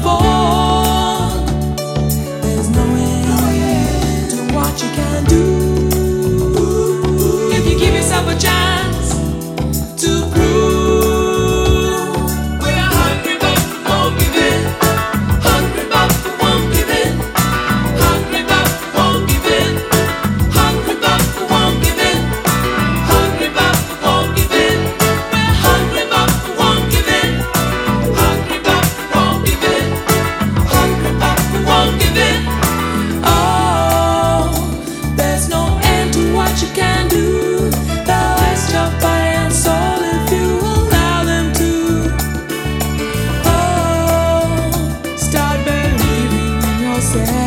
fall. There's no end to what you can do if you give yourself a chance to prove. We're hungry but we won't give in. Hungry but we won't give in. Hungry but we won't give in. Hungry but we won't give in. Hungry but we won't give in. We're hungry but we won't give in. Hungry but we won't give in. Hungry but we won't give in. Oh, there's no end to what you can do. They'll waste your body and soul if you allow them to. Oh, start believing in yourself.